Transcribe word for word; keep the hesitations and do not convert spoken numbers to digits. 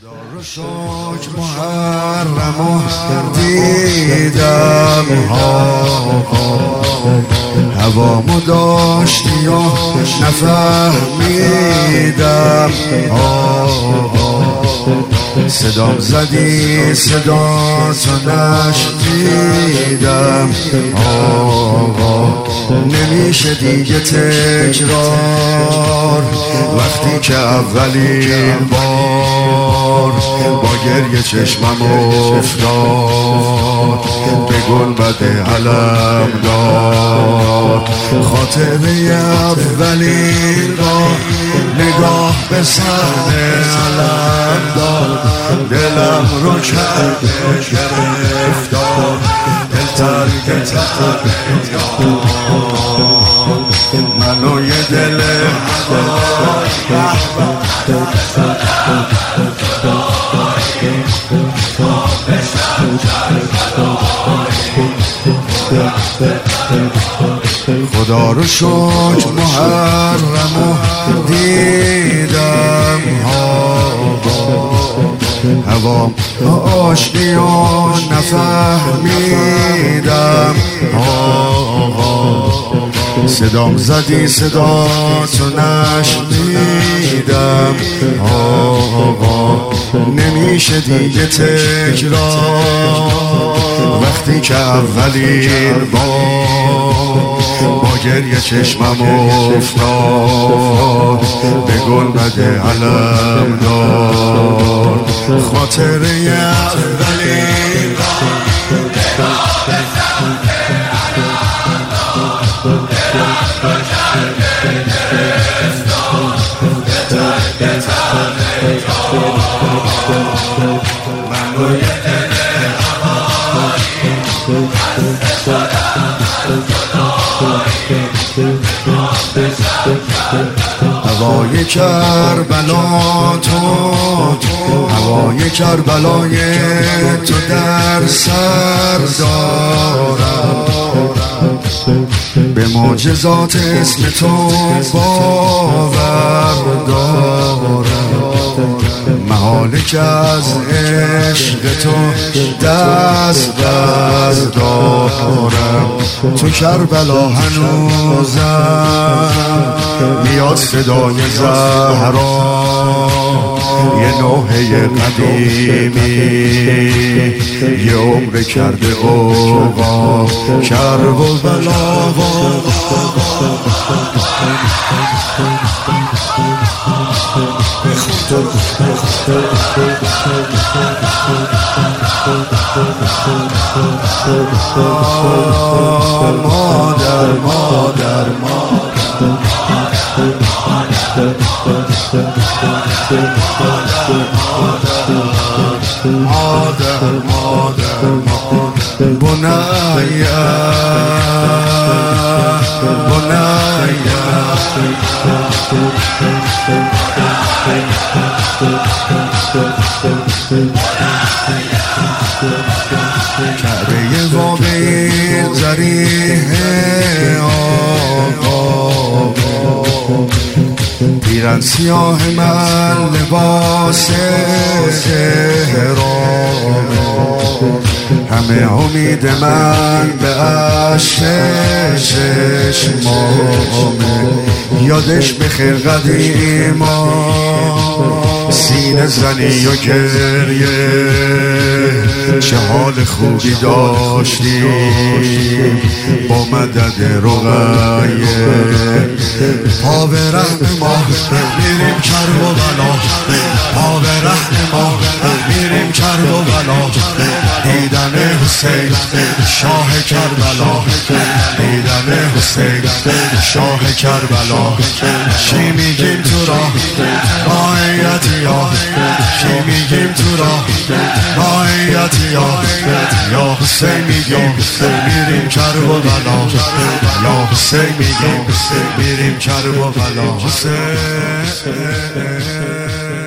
خدا رو شکر محرم و دیدم هوامو داشتی و نفهمیدم صدام زدی صدا تو نشنیدم نمیشه دیگه تکرار وقتی که اولین بار با گریه چشمم افتاد به گنبد علم داد خاطره اولین بار نگاه به صحنه علم داد دلم رو کرده گرفتار دل ترک ترک منو یه دل خدا رو شکر محرم و دیدم هوام آشتی و نفهمیدم صدام زدی صدا تو نشنیدم نمیشه دیگه تکرار وقتی که اولین بار با گریه چشمم افتاد به گنبد علم داد خاطره اولین بار هوای کربلا تو هوای کربلای تو در سر دارم به معجزات اسم تو باور دارم محاله که از عشق تو دست بردارم تو کربلا هنوزم میاد صدای زهرا یه نوحه قدیمی یه عمر کرده اوقا کرب و بلا مادر مادر مادر مادر بنایا بنایا کعبه واقعی ضریح آقا پیرن سیاه من لباس احرام همه امید من به عشق چشمامه یادش بخیر قدیما سینه زنی و گریه چه حال خوبی داشتی با مدد رقیه پا به رحم ما میریم کرب و بلا پا به رحم ما میریم کرب و بلا دیدن حسین شاه کربلا دیدن حسین شاه کربلا چی میگیم تو را مایتی یا چی میگیم تو را مایتی یا یا حسین میگیم میریم کرب و بلا یا حسین میگیم میریم کرب و بلا حسین